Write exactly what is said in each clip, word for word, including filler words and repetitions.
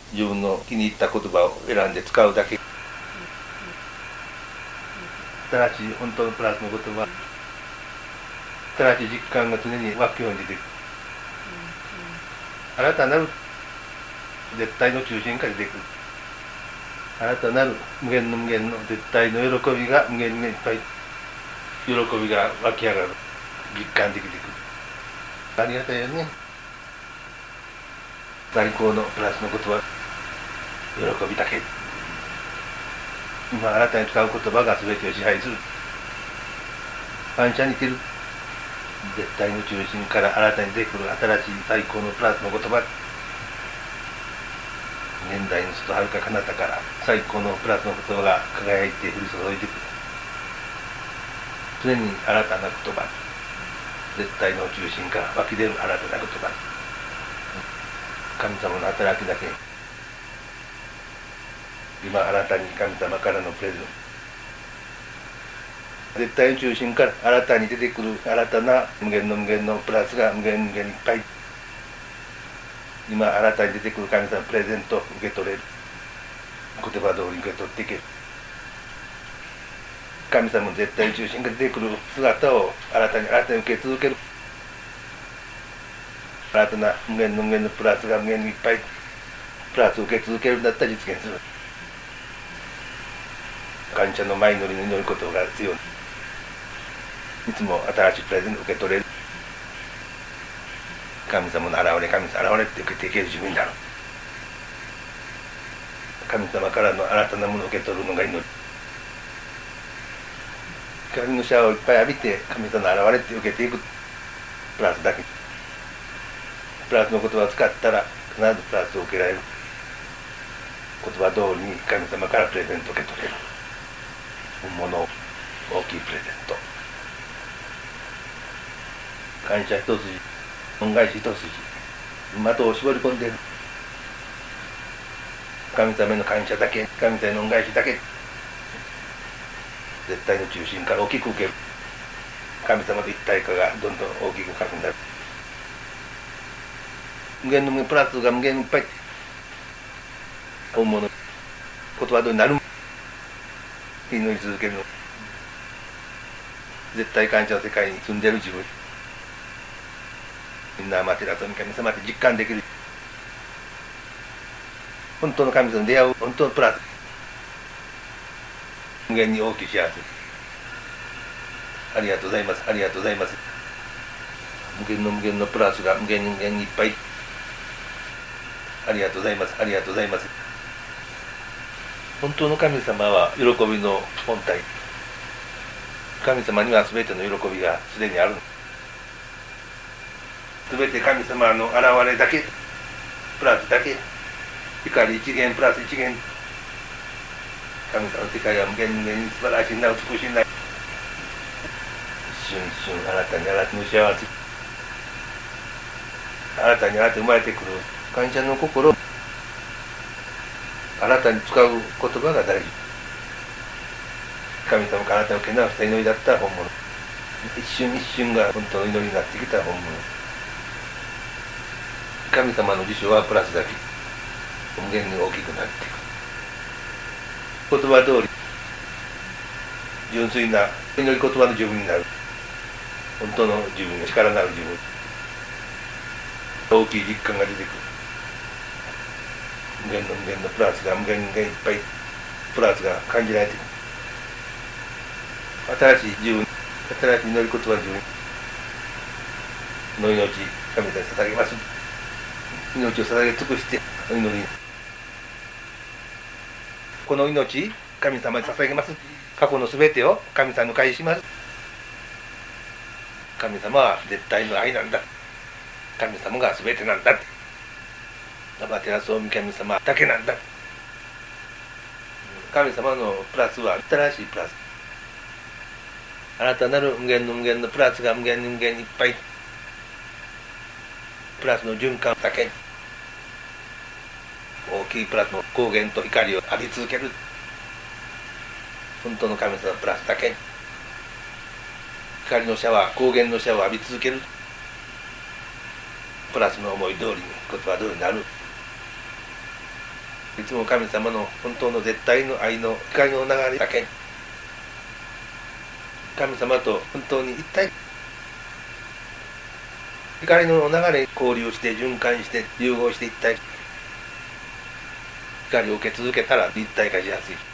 自分の気に入った言葉を選んで使うだけ。新しい本当のプラスの言葉、新しい実感が常に湧くように出てくる。新たなる絶対の中心から出てくる。新たなる無限の無限の絶対の喜びが無限にいっぱい喜びが湧き上がる。実感できてくる。ありがたいよね。最高のプラスの言葉、喜びだけ。今新たに使う言葉が全てを支配する。感謝に生きる。絶対の中心から新たに出てくる新しい最高のプラスの言葉。現代の外はるか彼方から最高のプラスの言葉が輝いて降り注いでくる。常に新たな言葉。絶対の中心から湧き出る新たな言葉。神様の働きだけ。今新たに神様からのプレゼント。絶対の中心から新たに出てくる新たな無限の無限のプラスが無限無限いっぱい。今新たに出てくる神様のプレゼントを受け取れる。言葉通り受け取っていける。神様の絶対の中心から出てくる姿を新たに新たに受け続ける。新たな無限の無限のプラスが無限にいっぱいプラスを受け続けるんだったら実現する。感謝の前祈りの祈ることが必要。いつも新しいプレゼントを受け取れる。神様の現れ神様の現れって受けていける自分になる。神様からの新たなものを受け取るのが祈り。光のシャワーをいっぱい浴びて神様の現れって受けていく。プラスだけ。プラスの言葉を使ったら必ずプラスを受けられる。言葉通りに神様からプレゼントを受け取れる。本物、大きいプレゼント。感謝一筋、恩返し一筋、的を絞り込んでいる。神様への感謝だけ、神様への恩返しだけ。絶対の中心から大きく受ける。神様と一体化がどんどん大きく深くなる。無限の無限プラスが無限いっぱい。本物、言葉通りになる。祈り続けるの。絶対感謝の世界に住んでいる自分。みんな天照神様って実感できる。本当の神様に出会う本当のプラス。無限に大きい幸せ。ありがとうございます。ありがとうございます。無限の無限のプラスが無限に無限にいっぱい。ありがとうございます。ありがとうございます。本当の神様は喜びの本体。神様には全ての喜びがすでにある。全て神様の現れだけ、プラスだけ、光一元プラス一元。神様の世界は無限無限に素晴らしいな、美しいな。一瞬一瞬新たに新たに幸せ。新たに新たに生まれてくる感謝の心。新たに使う言葉が大事。神様から新たに受け直した祈りだったら本物。一瞬一瞬が本当の祈りになってきた本物。神様の辞書はプラスだけ。無限に大きくなっていく。言葉通り純粋な祈り言葉の自分になる。本当の自分が力のある自分。大きい実感が出てくる。無限の無限のプラスが無限無限いっぱいプラスが感じられている。新しい自分、新しい祈り言葉自分の命、神様に捧げます。命を捧げ尽くしてお祈り。この命、神様に捧げます。過去のすべてを神様に返します。神様は絶対の愛なんだ。神様がすべてなんだ。天照大神様だけなんだ。神様のプラスは新しいプラス。新たなる無限の無限のプラスが無限に無限にいっぱい。プラスの循環だけ。大きいプラスの光源と光を浴び続ける。本当の神様プラスだけ。光のシャワー、光源のシャワーを浴び続ける。プラスの思い通りに言葉通りになる。 いつも神様の本当の絶対の愛の光の流れだけ、神様と本当に一体、光の流れ交流して循環して融合して一体、光を受け続けたら立体化しやすい。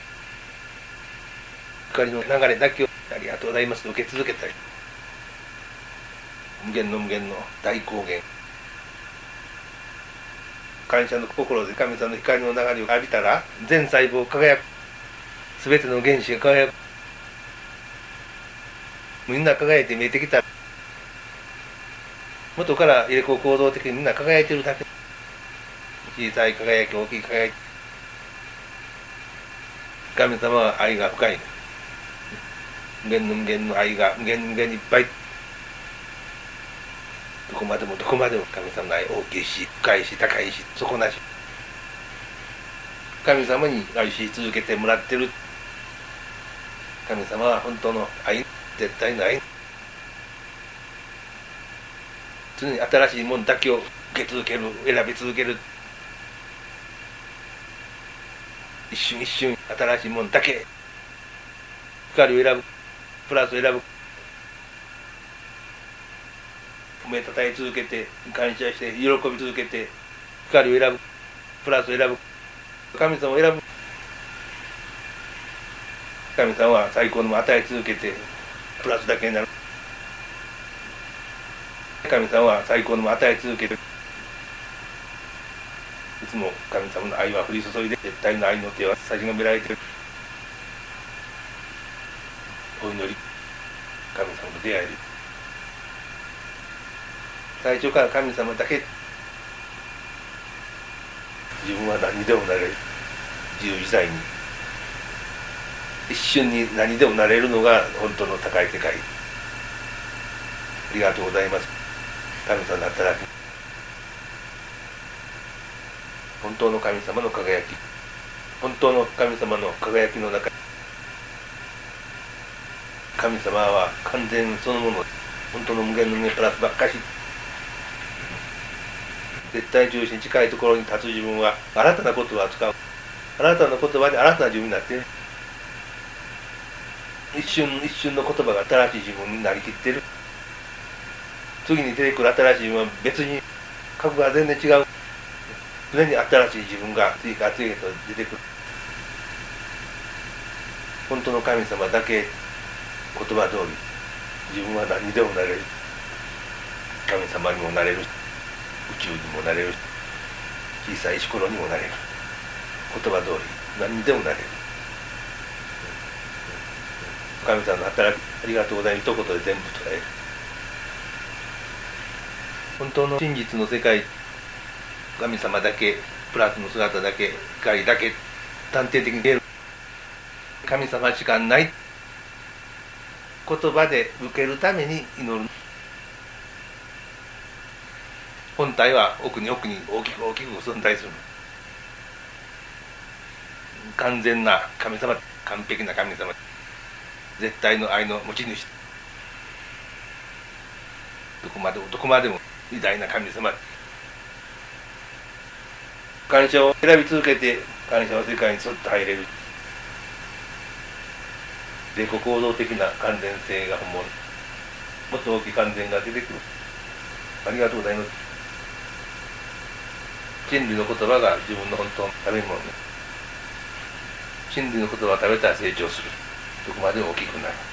光の流れだけをありがとうございますと受け続けたり、無限の無限の大光源、感謝の心で神様の光の流れを浴びたら全細胞輝く、すべての原子が輝く、みんな輝いて見えてきた。元から入れ子行動的にみんな輝いてるだけ、小さい輝き大きい輝き、神様は愛が深い、無限の無限の愛が無限無限にいっぱい、どこまでもどこまでも神様の愛大きいし深いし高いし底なし、神様に愛し続けてもらってる。神様は本当の愛、絶対の愛、常に新しいものだけを受け続ける、選び続ける、一瞬一瞬新しいものだけ、光を選ぶ、プラスを選ぶ、褒めたたえ続けて感謝して喜び続けて、光を選ぶ、プラスを選ぶ、神様を選ぶ。神様は最高のものを与え続けてプラスだけになる。神様は最高のものを与え続けて、いつも神様の愛は降り注いで、絶対の愛の手は差し伸べられている。お祈り、神様と出会える。最初から神様だけ、自分は何にでもなれる、自由自在に一瞬に何にでもなれるのが本当の高い世界。ありがとうございます。神様の働き、本当の神様の輝き、本当の神様の輝きの中、神様は完全そのもの、本当の無限の無限プラスばっかし、絶対中心に近いところに立つ自分は新たな言葉を使う、新たな言葉で新たな自分になっている。一瞬一瞬の言葉が新しい自分になりきっている。次に出てくる新しい自分は別に格が全然違う。常に新しい自分が次から次へと出てくる。本当の神様だけ言葉通り、自分は何にでもなれる。神様にもなれる。宇宙にもなれる。小さい石ころにもなれる。言葉通り何にでもなれる。神様の働き、ありがとうございます。一言で全部捉える。本当の真実の世界、神様だけ、プラスの姿だけ、光だけ、断定的に出る。神様しかない。言葉で受けるために祈る。本体は奥に奥に大きく大きく存在する。完全な神様、完璧な神様、絶対の愛の持ち主、どこまでもどこまでも偉大な神様。感謝を選び続けて感謝の世界にそっと入れる。自己行動的な完全性が本物、もっと大きい完全が出てくる。ありがとうございます。真理の言葉が自分の本当の食べ物ね。真理の言葉を食べたら成長する。どこまでも大きくなる。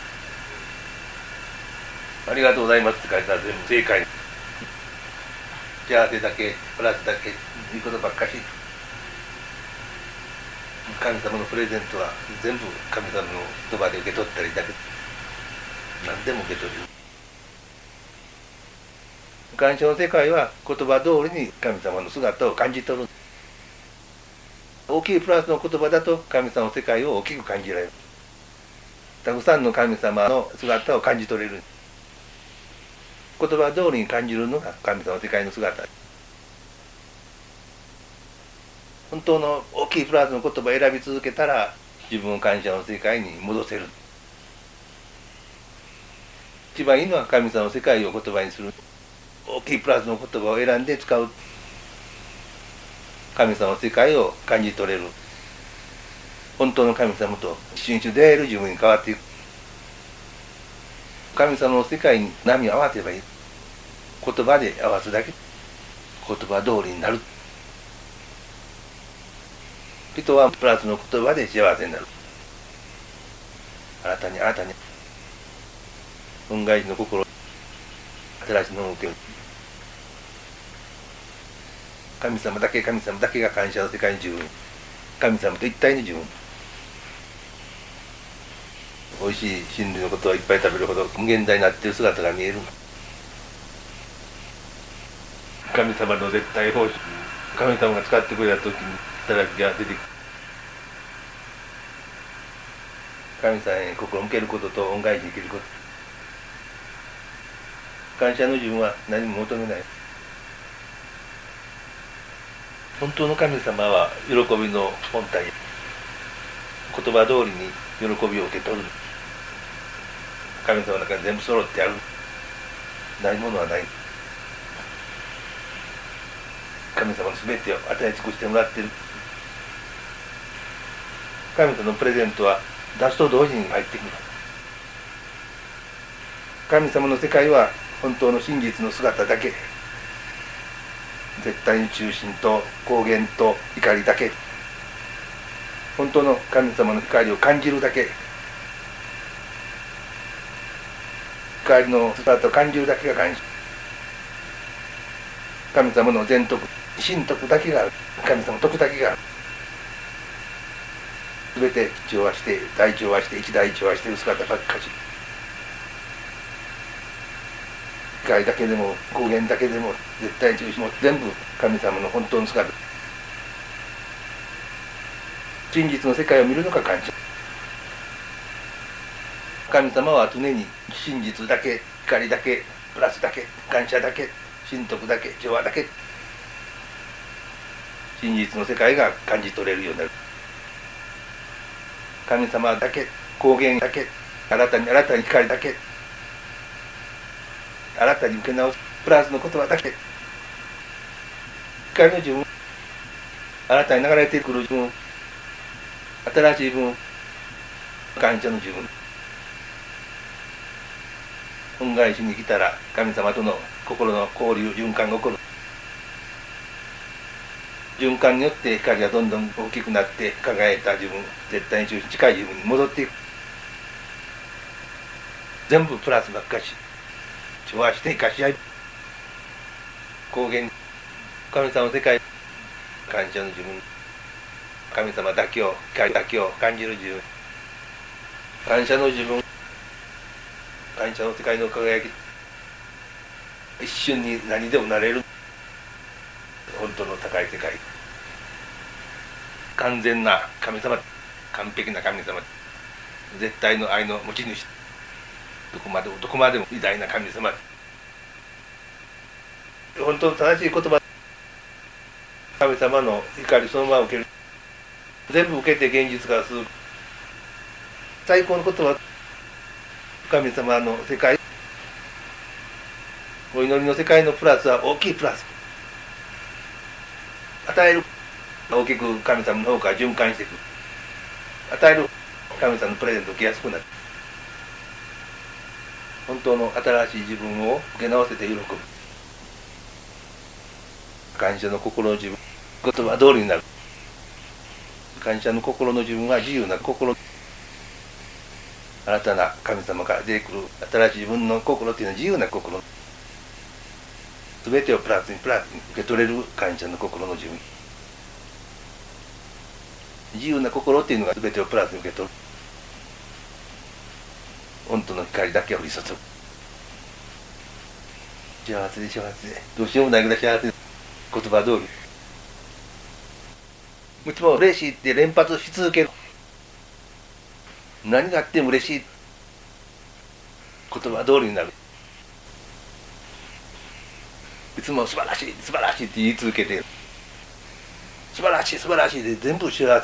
ありがとうございますって書いたら全部正解。幸せだけ、プラスだけ、いいことばっかし。神様のプレゼントは全部神様の言葉で受け取ったりだけ、何でも受け取る。感謝の世界は言葉通りに神様の姿を感じ取る。大きいプラスの言葉だと神様の世界を大きく感じられる。たくさんの神様の姿を感じ取れる。言葉通りに感じるのが神様の世界の姿。本当の大きいプラスの言葉を選び続けたら自分を感謝の世界に戻せる。一番いいのは神様の世界を言葉にする。大きいプラスの言葉を選んで使う。 神様の世界を感じ取れる、本当の神様と一瞬一瞬出会える自分に変わっていく。神様の世界に波を合わせばいい。言葉で合わすだけ、言葉通りになる。人はプラスの言葉で幸せになる。新たに新たに恩返しの心、新しいのを受ける。神様だけ、神様だけが感謝の世界に十分。神様と一体に十分。おいしい真理のことをいっぱい食べるほど無限大になっている姿が見える。神様の絶対奉仕、神様が使ってくれた時に働きが出てくる。神様に心を向けることと恩返しできること。感謝の自分は何も求めない。本当の神様は喜びの本体。言葉通りに喜びを受け取る。神様の中に全部揃ってある。ないものはない。神様の全てを与え尽くしてもらっている。神様のプレゼントは出すと同時に入ってくる。神様の世界は本当の真実の姿だけ。絶対に中心と光源と光だけ。本当の神様の光を感じるだけ。光の姿を感じるだけが感謝。神様の全徳、真徳だけがある。神様の徳だけがある。すべて調和して、大調和して、一大調和している姿ばっかし。光だけでも、光源だけでも、絶対中心も全部神様の本当の姿。真実の世界を見るのが感謝。神様は常に真実だけ、光だけ、プラスだけ、感謝だけ、真徳だけ、調和だけ。真実の世界が感じ取れるようになる。神様だけ、光源だけ、新たに新たに光だけ、新たに受け直すプラスの言葉だけ。光の自分、新たに流れてくる自分、新しい自分、感謝の自分。恩返しに来たら神様との心の交流、循環が起こる。循環によって光がどんどん大きくなって輝いた自分、絶対に中心近い自分に戻っていく。全部プラスばっかし。調和して生かし合い。光源、神様の世界、感謝の自分。神様だけを、光だけを感じる自分。感謝の自分。感謝の世界の輝き。一瞬に何でもなれる。本当の高い世界。完全な神様。完璧な神様。絶対の愛の持ち主。どこまでもどこまでも偉大な神様。本当の正しい言葉。神様の光そのまま受ける。全部受けて現実化する。最高の言葉。神様の世界、お祈りの世界のプラスは大きいプラス。与える、大きく神様の方から循環していく。与える、神様のプレゼントを受けやすくなる。本当の新しい自分を受け直せて喜ぶ。感謝の心の自分、言葉通りになる。感謝の心の自分は自由な心。新たな神様から出てくる新しい自分の心というのは自由な心。すべてをプラスにプラスに受け取れる感謝の心の自分。自由な心というのがすべてをプラスに受け取る。本当の光だけを降り注ぐ。幸せで幸せで、どうしようもないぐらい幸せで、言葉通り。いつも嬉しいって連発し続ける。何があっても嬉しい。言葉通りになる。いつも素晴らしい、素晴らしいって言い続けている。素晴らしい、素晴らしいで全部幸せ。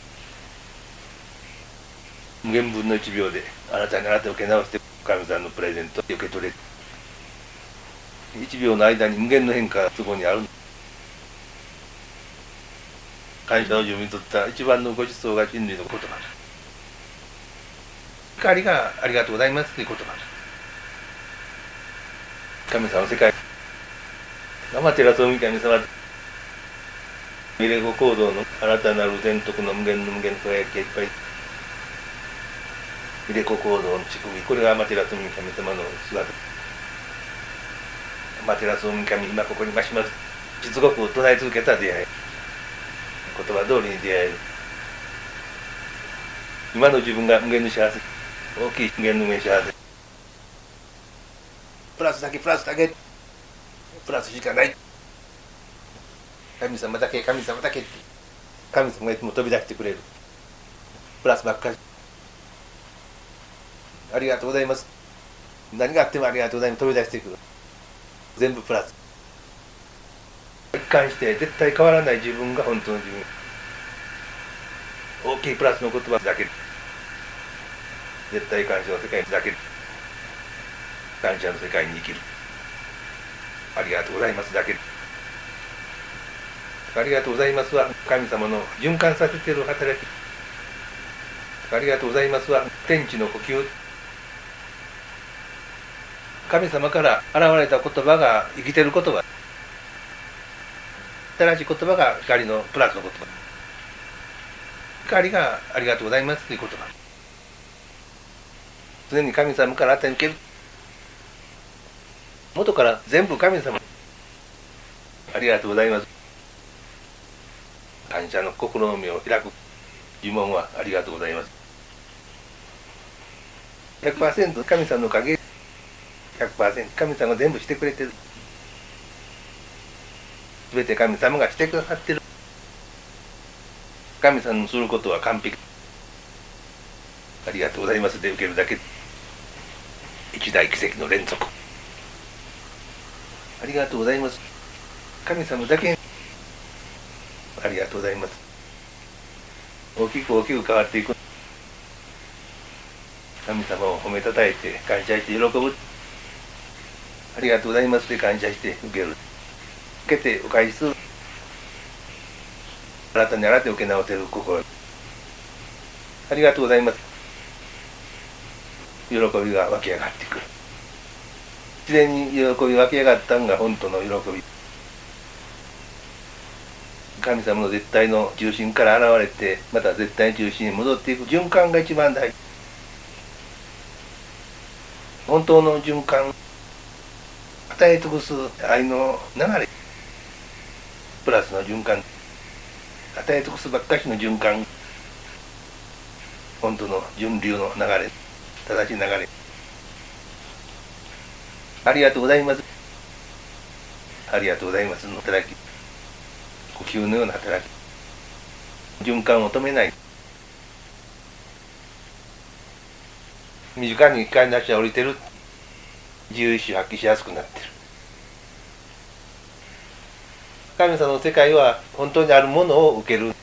無限分のいちびょうであなたにあなたを受け直して神様のプレゼントを受け取れる。いちびょうの間に無限の変化がそこにある。 感謝の自分にとった一番のごちそうが人類の言葉だ。光がありがとうございますという言葉だ。神様の世界、天照大神様、ミレゴ行動の新たなる全徳の無限の無限の輝きがいっぱい。ミレゴ行動の仕組み、これが天照大神様の姿。天照大神、今ここに増します。しつこく唱え続けた出会い。言葉通りに出会える。今の自分が無限の幸せ。大きい無限の無限幸せ。プラスだけプラスだけ。プラスしかない。神様だけ神様だけって神様がいつも飛び出してくれる。プラスばっかり。ありがとうございます。何があってもありがとうございます。飛び出してくる。全部プラス。一貫して絶対変わらない自分が本当の自分。大きいプラスの言葉だけ。絶対感謝の世界だけ。感謝の世界に生きる。ありがとうございますだけ。ありがとうございますは神様の循環させている働き。ありがとうございますは天地の呼吸。神様から現れた言葉が生きている言葉。新しい言葉が光のプラスの言葉。光がありがとうございますという言葉。常に神様から与え受ける。元から全部神様。ありがとうございます。感謝の心の目を開く呪文はありがとうございます。ひゃくパーセント 神様のおかげ。ひゃくパーセント 神様が全部してくれてる。すべて神様がしてくださってる。神様のすることは完璧。ありがとうございますで受けるだけ。一大奇跡の連続。ありがとうございます。神様だけ。ありがとうございます。大きく大きく変わっていく。神様を褒めたたえて感謝して喜ぶ。ありがとうございますで感謝して受ける。受けてお返しする。新たに新たに受け直せる心。ありがとうございます。喜びが湧き上がってくる。自然に喜び湧き上がったのが本当の喜び。神様の絶対の中心から現れて、また絶対の中心に戻っていく循環が一番大事。本当の循環、与え尽くす愛の流れ、プラスの循環、与え尽くすばっかしの循環、本当の順流の流れ、正しい流れ。ありがとうございます。ありがとうございますの働き。呼吸のような働き。循環を止めない。身近に光の足が降りてる。自由意志を発揮しやすくなってる。神様の世界は本当にあるものを受ける。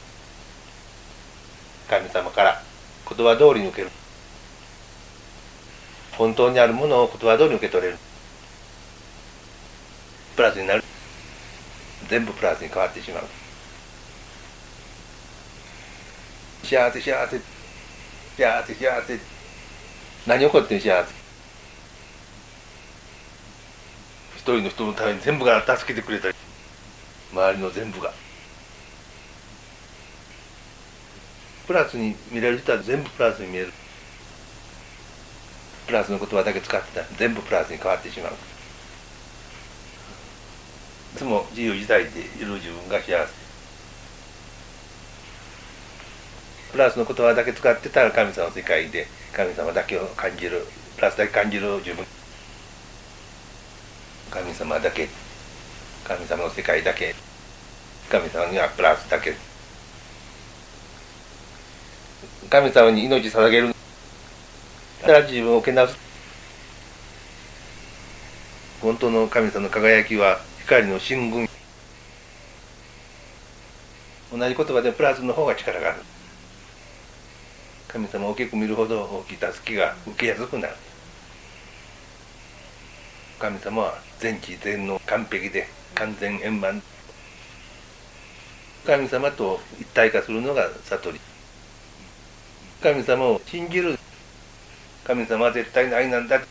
神様から言葉通りに受ける。本当にあるものを言葉通りに受け取れる。プラスになる。全部プラスに変わってしまう。幸せ幸せ幸せ幸せ。何起こってん幸せ。一人の人のために全部が助けてくれたり、周りの全部がプラスに見れる人は全部プラスに見える。プラスの言葉だけ使ってたら全部プラスに変わってしまう。いつも自由自在でいる自分が幸せ。プラスの言葉だけ使ってたら神様の世界で神様だけを感じる。プラスだけ感じる自分。神様だけ、神様の世界だけ、神様にはプラスだけ。神様に命捧げる。だから自分をけなす。本当の神様の輝きは光の進軍。同じ言葉でプラスの方が力がある。神様を大きく見るほど大きい助けが受けやすくなる。神様は全知全能完璧で完全円満。 神様と一体化するのが悟り。神様を信じる。神様は絶対の愛なんだ。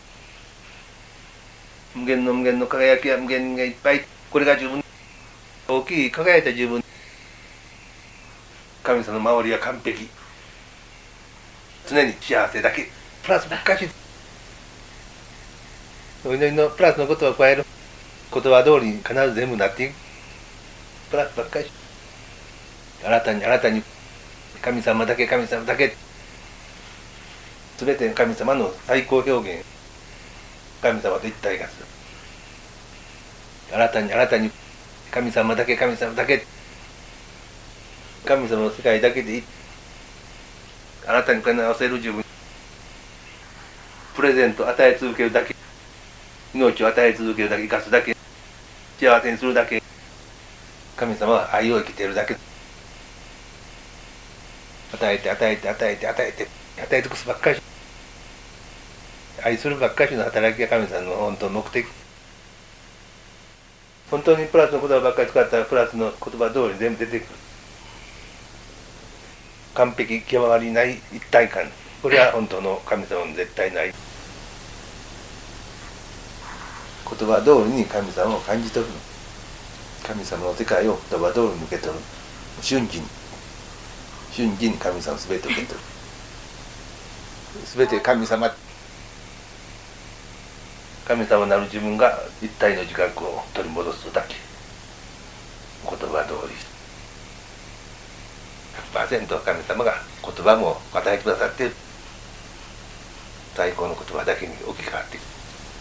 無限の無限の輝きは無限がいっぱい。これが自分。大きい輝いた自分。神様の守りは完璧。常に幸せだけ。プラスばっかし。お祈りのプラスのことを加える。言葉通りに必ず全部なっていく。プラスばっかり。新たに新たに神様だけ神様だけ。すべて神様の最高表現。神様と一体化する。新たに新たに神様だけ神様だけ。神様の世界だけでいい。あなたに合わせる自分。プレゼントを与え続けるだけ。命を与え続けるだけ。生かすだけ。幸せにするだけ。神様は愛を生きているだけ。与えて与えて与えて与えて与え尽くすばっかり。愛するばっかりの働きが神様の本当の目的。本当にプラスの言葉ばっかり使ったらプラスの言葉通りに全部出てくる。完璧極まりない一体感。これは本当の神様の絶対ない。言葉通りに神様を感じ取る。神様の世界を言葉通りに受け取る。瞬時に瞬時に神様すべて受け取る。すべて神様。神様なる自分が一体の自覚を取り戻すだけ。言葉通り ひゃくパーセント 神様が言葉も与えてくださっている。最高の言葉だけに置き換わっている。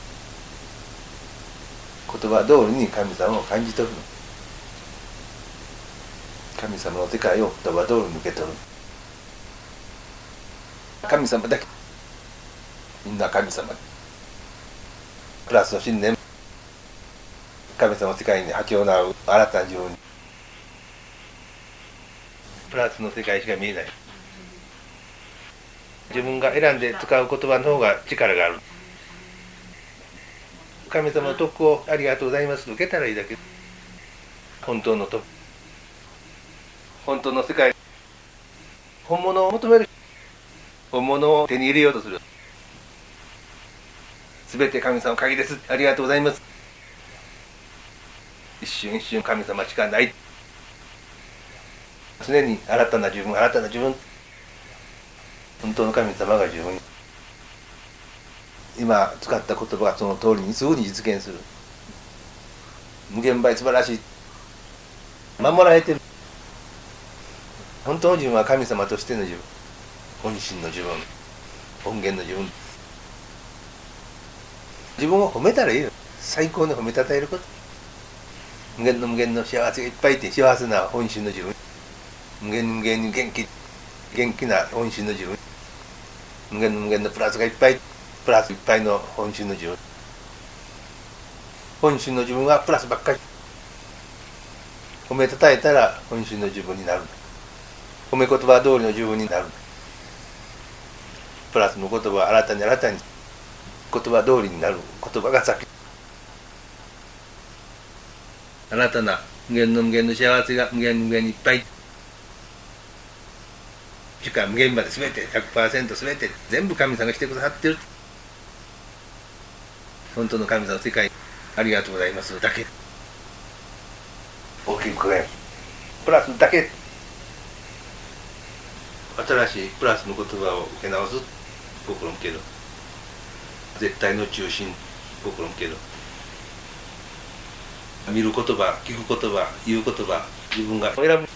言葉通りに神様を感じ取る。神様の世界を言葉通りに受け取る。神様だけ。みんな神様。プラスの信念。神様の世界に波長の合う新たな自分。プラスの世界しか見えない。自分が選んで使う言葉の方が力がある。神様の徳をありがとうございますと受けたらいいだけ。本当の徳。本当の世界。本物を求める。本物を手に入れようとする。すべて神様の限りです。ありがとうございます。一瞬一瞬神様しかない。常に新たな自分、新たな自分。本当の神様が自分。今使った言葉がその通りにすぐに実現する。無限倍素晴らしい。守られている。本当の自分は神様としての自分。本心の自分。本源の自分。自分を褒めたらいいよ。最高に褒めたたえること。無限の無限の幸せがいっぱいいて、幸せな本心の自分。無限無限に元気、元気な本心の自分。無限の無限のプラスがいっぱい、プラスいっぱいの本心の自分。本心の自分はプラスばっかり。褒めたたえたら本心の自分になる。褒め言葉通りの自分になる。プラスの言葉は新たに新たに言葉通りになる。言葉が先。新たな無限の無限の幸せが無限無限にいっぱい。時間無限まで全て ひゃくパーセント 全て全部神様がしてくださっている。本当の神様の世界ありがとうございますだけ。大きく輝くプラスだけ。新しいプラスの言葉を受け直す心向ける。絶対の中心心向ける。見る言葉、聞く言葉、言う言葉、自分が選ぶ。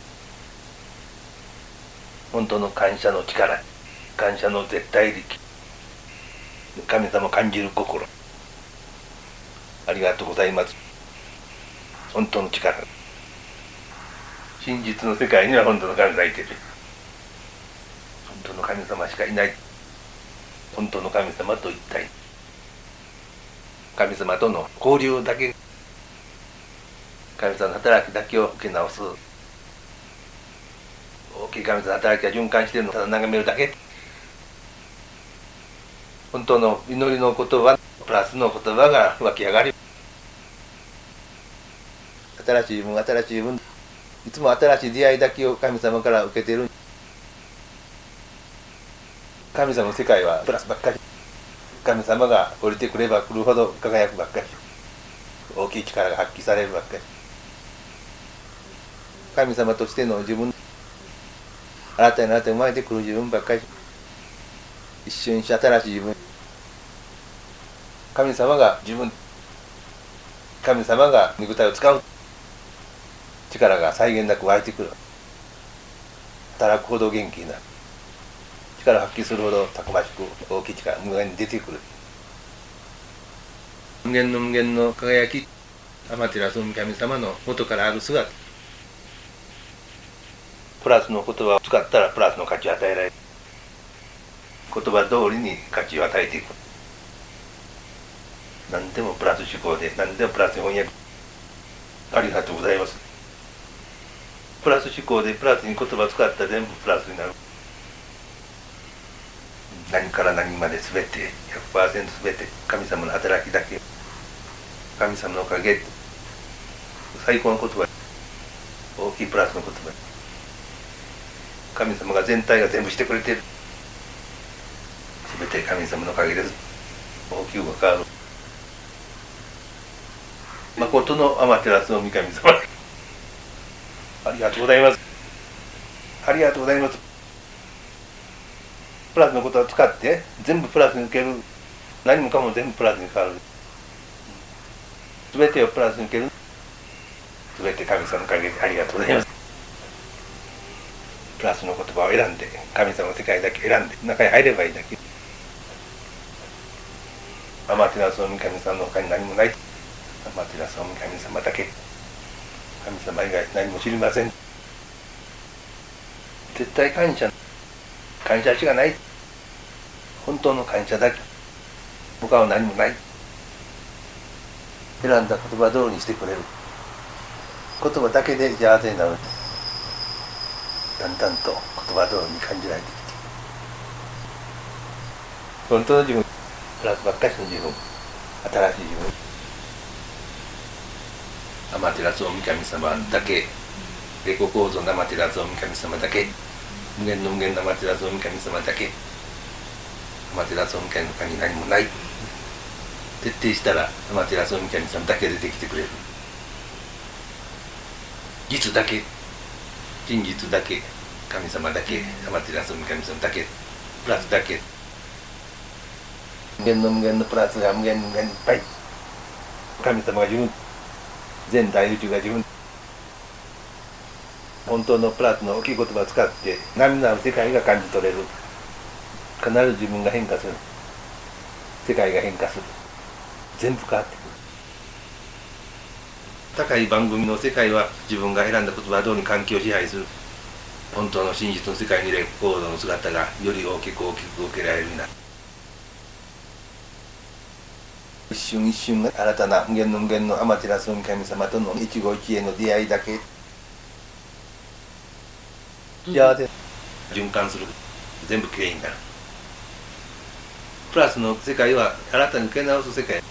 本当の感謝の力、感謝の絶対力、神様を感じる心。ありがとうございます。本当の力。真実の世界には本当の神様がいている。本当の神様しかいない。本当の神様と一体。神様との交流だけ。神様の働きだけを受け直す。大きい神様の働きが循環しているのをただ眺めるだけ。本当の祈りの言葉、プラスの言葉が湧き上がり。新しい自分、新しい自分。 いつも新しい出会いだけを神様から受けてる。神様の世界はプラスばっかり。神様が降りてくれば来るほど輝くばっかり。大きい力が発揮されるばっかり。神様としての自分、新たに新たに生まれてくる自分ばっかり。一瞬一瞬新しい自分。神様が自分、神様が肉体を使う力が際限なく湧いてくる。働くほど元気になる。力を発揮するほどたくましく大きい力が無限に出てくる。無限の無限の輝き、天照大神様の元からある姿。プラスの言葉を使ったらプラスの価値を与えられる。言葉通りに価値を与えていく。何でもプラス思考で、何でもプラス翻訳。ありがとうございます。プラス思考でプラスに言葉を使ったら全部プラスになる。何から何まで全て ひゃくパーセント 全て神様の働きだけ。神様のおかげ。最高の言葉。大きいプラスの言葉。神様が全体が全部してくれている。全て神様のおかげです。大きく関わる。誠の天照大神様。ありがとうございます。ありがとうございます。プラスのことを使って全部プラスに受ける。何もかも全部プラスに変わる。全てをプラスに受ける。全て神様のおかげでありがとうございます。プラスの言葉を選んで、神様の世界だけ選んで中に入ればいいだけ。天照大神様の他に何もない。天照大神様だけ。神様以外何も知りません。絶対感謝。感謝しかない。本当の感謝だけ。他は何もない。選んだ言葉通りにしてくれる。言葉だけで幸せになる。だんだんと言葉通りに感じられてきて、本当の自分、プラスばっかしの自分、新しい自分、天照大神様だけ、レコ構造の天照大神様だけ、無限の無限の天照大神様だけ、天照大神の他に何もない。徹底したら天照大神様だけ出てきてくれる。実だけ、真実だけ、神様だけ、天照大神様だけ、プラスだけ。無限の無限のプラスが無限の無限にいっぱい。神様が自分、全大宇宙が自分。本当のプラスの大きい言葉を使って波のある世界が感じ取れる。必ず自分が変化する。世界が変化する。全部変わってくる。高い番組の世界は自分が選んだ言葉通りに環境を支配する。本当の真実の世界にレコードの姿がより大きく大きく受けられるようになる。一瞬一瞬が新たな無限の無限の天照大神様との一期一会の出会いだけ。幸せ循環する。全部きれいになる。プラスの世界は新たに受け直す世界。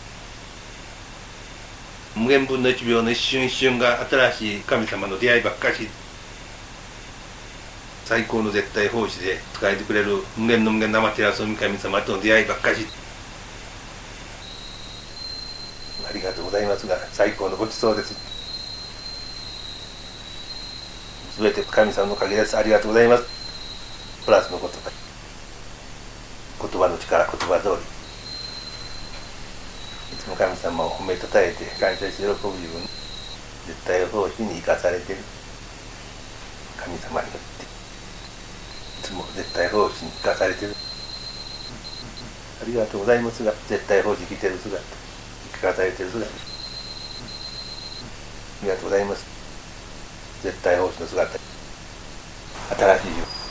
無限分の一秒の一瞬一瞬が新しい神様の出会いばっかし。最高の絶対奉仕で使えてくれる無限の無限の天照大神様との出会いばっかし。ありがとうございますが、最高のごちそうです。すべて神様のおかげです。ありがとうございます。プラスの言葉。言葉の力、言葉通り。いつも神様を褒めたたえて感謝して喜ぶ自分。絶対奉仕に生かされている。神様によって。いつも絶対奉仕に生かされている。ありがとうございますが、絶対奉仕来てる姿。生かされている姿。ありがとうございます。絶対奉仕の姿。新しい自分。